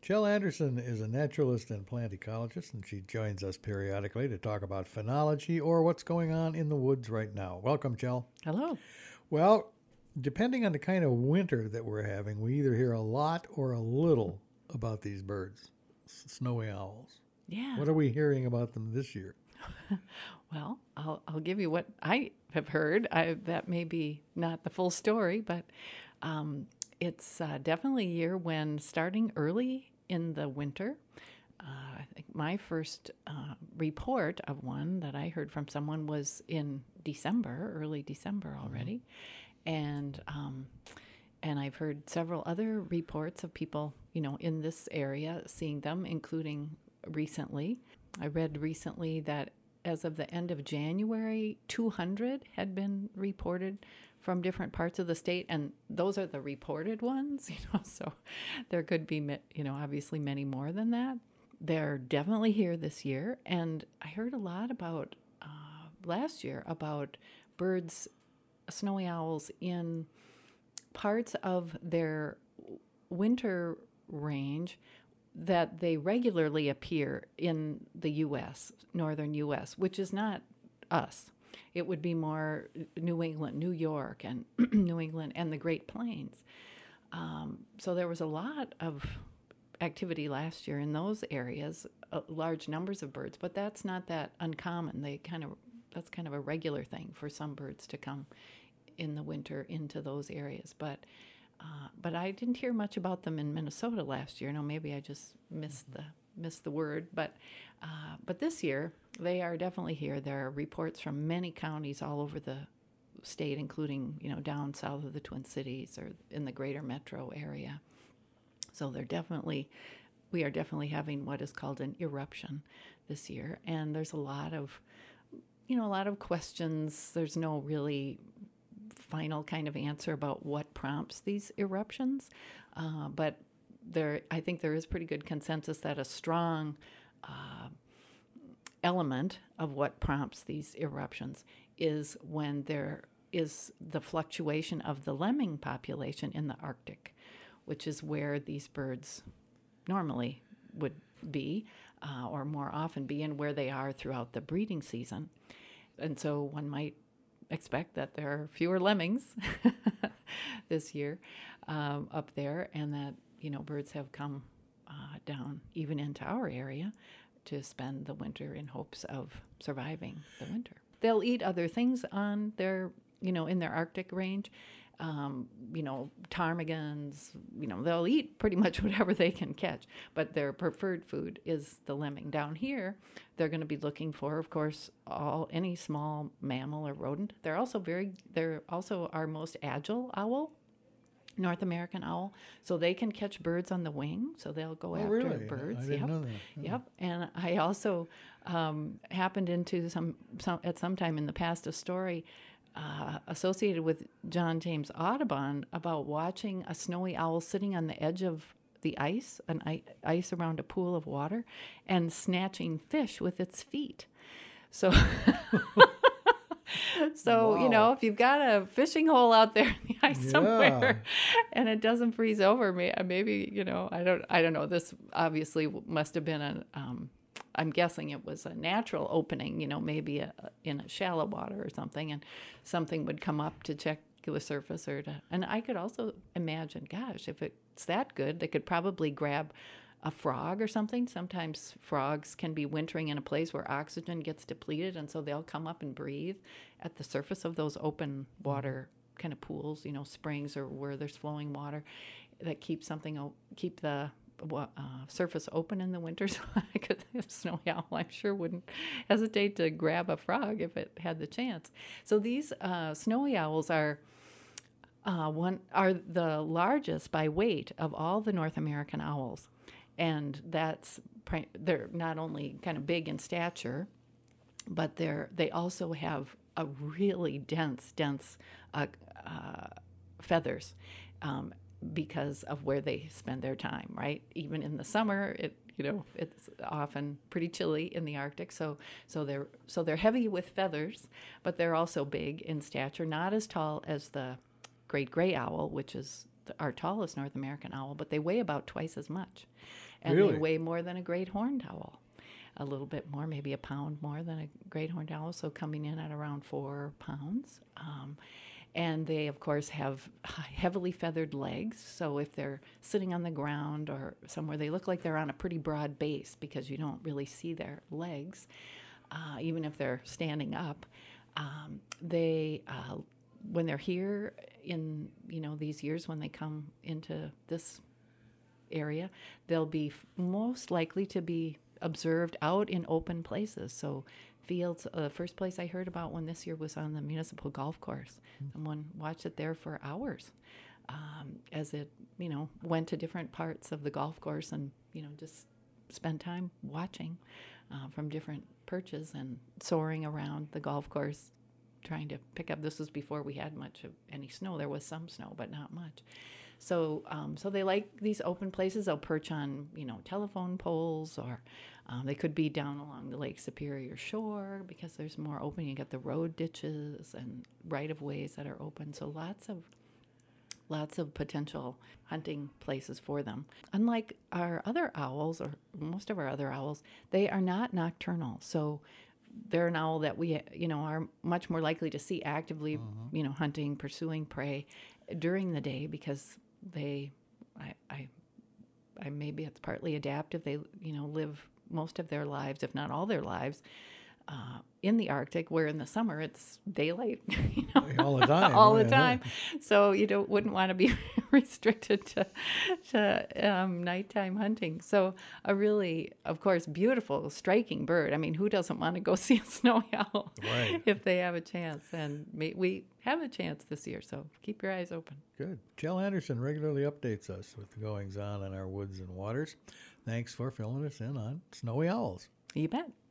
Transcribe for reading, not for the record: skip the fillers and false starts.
Chell Anderson is a naturalist and plant ecologist, and she joins us periodically to talk about phenology or what's going on in the woods right now. Welcome, Chell. Hello. Well, depending on the kind of winter that we're having, we either hear a lot or a little about these birds, snowy owls. Yeah. What are we hearing about them this year? Well, I'll give you what I have heard. That may be not the full story, but it's definitely a year when starting early in the winter. I think my first report of one that I heard from someone was in December, early December already, and I've heard several other reports of people, in this area seeing them, including recently. I read recently that as of the end of January, 200 had been reported from different parts of the state, and those are the reported ones, so there could be, obviously many more than that. They're definitely here this year, and I heard a lot about last year about birds, snowy owls, in parts of their winter range that they regularly appear in the U.S., northern U.S., which is not us. It would be more New England, New York, and New England and the Great Plains. So there was a lot of activity last year in those areas, large numbers of birds, but that's not that uncommon. That's kind of a regular thing for some birds to come in the winter into those areas. But I didn't hear much about them in Minnesota last year. Maybe I just missed the word. But this year they are definitely here. There are reports from many counties all over the state, including down south of the Twin Cities or in the greater metro area. So we are definitely having what is called an eruption this year, and there's a lot of questions. There's no really final kind of answer about what prompts these eruptions, but I think there is pretty good consensus that a strong element of what prompts these eruptions is when there is the fluctuation of the lemming population in the Arctic, which is where these birds normally would be, or more often be, and where they are throughout the breeding season. And so one might expect that there are fewer lemmings this year up there, and that birds have come down even into our area to spend the winter in hopes of surviving the winter. They'll eat other things on their in their Arctic range, ptarmigans. They'll eat pretty much whatever they can catch, but their preferred food is the lemming. Down here, they're going to be looking for, of course, any small mammal or rodent. They're also our most agile owl, North American owl, so they can catch birds on the wing. So they'll go after really? birds. I didn't know that. Oh. Yep. And I also happened into at some time in the past a story associated with John James Audubon about watching a snowy owl sitting on the edge of the ice, ice around a pool of water, and snatching fish with its feet. So, Wow. if you've got a fishing hole out there in the ice somewhere, and it doesn't freeze over, maybe I don't know. This obviously must have been I'm guessing it was a natural opening, maybe in a shallow water or something, and something would come up to check the surface and I could also imagine, gosh, if it's that good, they could probably grab a frog or something. Sometimes frogs can be wintering in a place where oxygen gets depleted, and so they'll come up and breathe at the surface of those open water kind of pools, springs, or where there's flowing water that keep the surface open in the winter. So a snowy owl, I'm sure, wouldn't hesitate to grab a frog if it had the chance. So these snowy owls are the largest by weight of all the North American owls, and they're not only kind of big in stature, but they also have a really dense feathers. Because of where they spend their time, right? Even in the summer, it's often pretty chilly in the Arctic. So they're heavy with feathers, but they're also big in stature. Not as tall as the great gray owl, which is our tallest North American owl, but they weigh about twice as much. and Really? they weigh more than a great horned owl. A little bit more, maybe a pound more than a great horned owl, so coming in at around 4 pounds. And they, of course, have heavily feathered legs. So if they're sitting on the ground or somewhere, they look like they're on a pretty broad base because you don't really see their legs, even if they're standing up. They, when they're here in these years, when they come into this area, they'll be most likely to be observed out in open places. So fields, the first place I heard about one this year was on the municipal golf course. Someone watched it there for hours as it, went to different parts of the golf course and, just spent time watching from different perches and soaring around the golf course trying to pick up. This was before we had much of any snow. There was some snow, but not much. So they like these open places. They'll perch on, telephone poles, or they could be down along the Lake Superior shore because there's more open. You get the road ditches and right-of-ways that are open. So lots of potential hunting places for them. Unlike our other owls, or most of our other owls, they are not nocturnal. So they're an owl that we, are much more likely to see actively, hunting, pursuing prey during the day because they, I maybe it's partly adaptive. They, live most of their lives, if not all their lives, in the Arctic, where in the summer it's daylight, all the time. all the time. So you wouldn't want to be restricted to nighttime hunting. So a really, of course, beautiful, striking bird. I mean, who doesn't want to go see a snowy owl if they have a chance? And we have a chance this year, so keep your eyes open. Good. Jill Anderson regularly updates us with the goings on in our woods and waters. Thanks for filling us in on snowy owls. You bet.